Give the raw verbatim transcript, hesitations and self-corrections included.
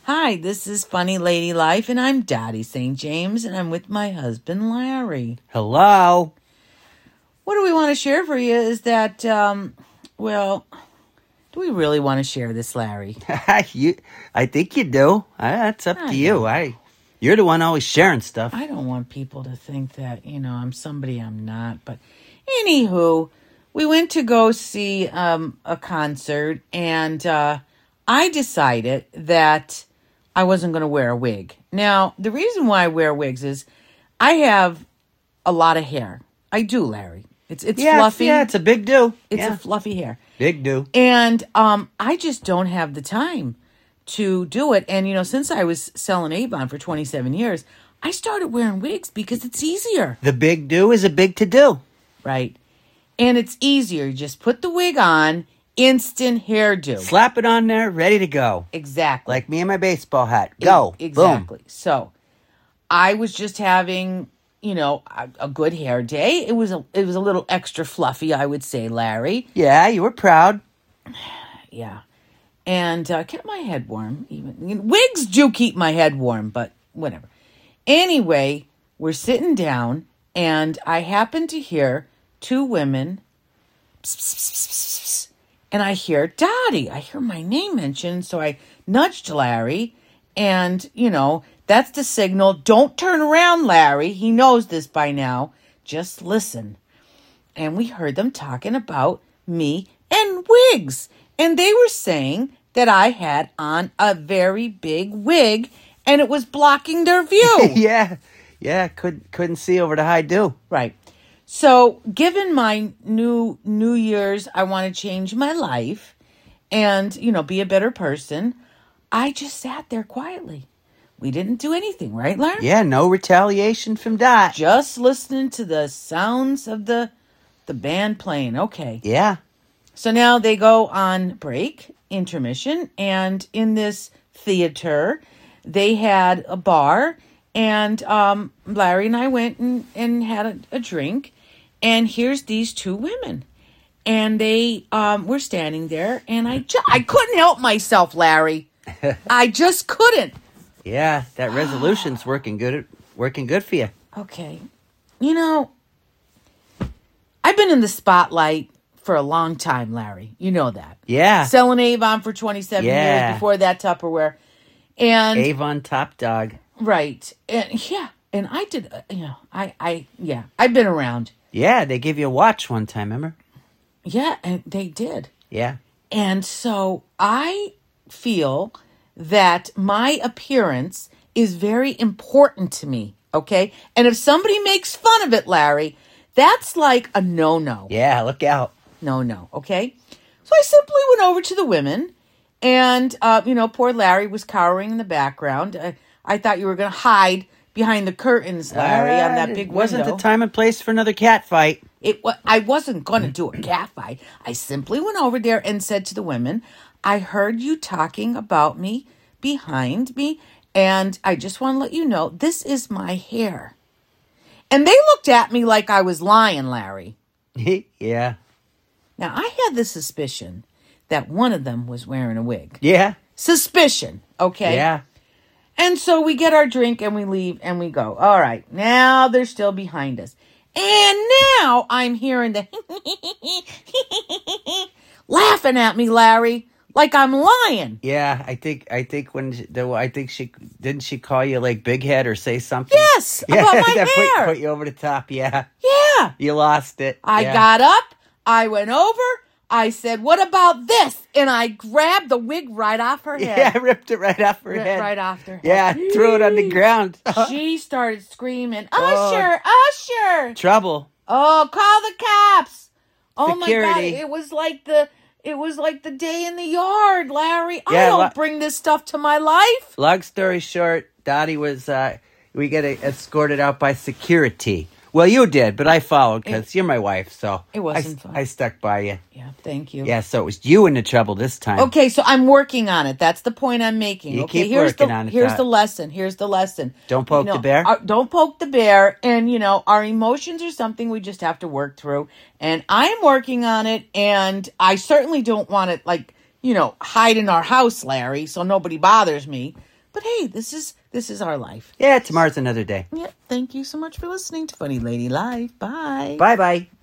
Hi, this is Funny Lady Life, and I'm Dottie Saint James, and I'm with my husband, Larry. Hello. What do we want to share for you is that, um, well, do we really want to share this, Larry? you, I think you do. Uh, That's up I to you. don't. I, you're the one always sharing stuff. I don't want people to think that, you know, I'm somebody I'm not. But anywho, we went to go see um, a concert, and uh, I decided that I wasn't going to wear a wig. Now, the reason why I wear wigs is I have a lot of hair. I do, Larry. It's it's yeah, fluffy. Yeah, it's a big do. It's yeah. a fluffy hair. Big do. And um, I just don't have the time to do it. And, you know, since I was selling Avon for twenty-seven years, I started wearing wigs because it's easier. The big do is a big to do. Right. And it's easier. You just put the wig on, instant hairdo. Slap it on there, ready to go. Exactly. Like me and my baseball hat. Go. E- exactly. Boom. So I was just having, you know, a, a good hair day. It was a it was a little extra fluffy, I would say, Larry. Yeah, you were proud. Yeah. And uh, kept my head warm. Even you know, wigs do keep my head warm, but whatever. Anyway, we're sitting down, and I happen to hear two women, pss, pss, pss, pss, pss, pss, and I hear Dottie. I hear my name mentioned, so I nudged Larry, and, you know, that's the signal. Don't turn around, Larry. He knows this by now. Just listen. And we heard them talking about me and wigs. And they were saying that I had on a very big wig and it was blocking their view. yeah. Yeah, could, couldn't see over the high do. Right. So given my new New Year's, I want to change my life and, you know, be a better person. I just sat there quietly. We didn't do anything, right, Larry? Yeah, no retaliation from Dot. Just listening to the sounds of the the band playing. Okay. Yeah. So now they go on break, intermission, and in this theater, they had a bar, and um, Larry and I went and, and had a, a drink, and here's these two women. And they um, were standing there, and I, ju- I couldn't help myself, Larry. I just couldn't. Yeah, that resolution's working good. Working good for you. Okay. You know, I've been in the spotlight for a long time, Larry. You know that. Yeah. Selling Avon for twenty-seven Yeah. years. Before that, Tupperware. And Avon Top Dog. right. And yeah. And I did, uh, you know, I, I, yeah, I've been around. Yeah, they gave you a watch one time, remember? Yeah, and they did. Yeah. And so I feel that my appearance is very important to me, okay? And if somebody makes fun of it, Larry, that's like a no-no. Yeah, look out. No-no, okay? So I simply went over to the women, and, uh, you know, poor Larry was cowering in the background. I, I thought you were going to hide behind the curtains, Larry, on that big It wasn't window. the time and place for another cat fight. It wa- I wasn't going to do a cat fight. I simply went over there and said to the women, I heard you talking about me behind me, and I just want to let you know, this is my hair. And they looked at me like I was lying, Larry. yeah. Now, I had the suspicion that one of them was wearing a wig. Yeah. Suspicion, okay? Yeah. And so we get our drink and we leave and we go, all right, now they're still behind us. And now I'm hearing the laughing at me, Larry, like I'm lying. Yeah, I think I think when she, the, I think she didn't she call you like big head or say something? Yes, yeah, about my that hair. Put, put you over the top. Yeah, Yeah. you lost it. I yeah. got up, I went over, I said, what about this? And I grabbed the wig right off her head. Yeah, I ripped it right off her Right- head. right off her head. Yeah, threw it on the ground. She started screaming, Oh. Usher, Usher. Trouble. Oh, call the cops. Oh my God, Security. it was like the it was like the day in the yard, Larry. I Yeah, don't lo- bring this stuff to my life. Long story short, Dottie was uh, we get escorted out by security. Well, you did, but I followed because you're my wife, so It wasn't I, fun. I stuck by you. Yeah, thank you. Yeah, so it was you in the trouble this time. Okay, so I'm working on it. That's the point I'm making. You okay, keep here's working the on it, here's Dot. the lesson. Here's the lesson. Don't poke You know, the bear. our- don't poke the bear. And you know, our emotions are something we just have to work through. And I'm working on it. And I certainly don't want it like you know hide in our house, Larry, so nobody bothers me. But hey, this is this is our life. Yeah, tomorrow's another day. Yeah. Thank you so much for listening to Funny Lady Life. Bye. Bye-bye.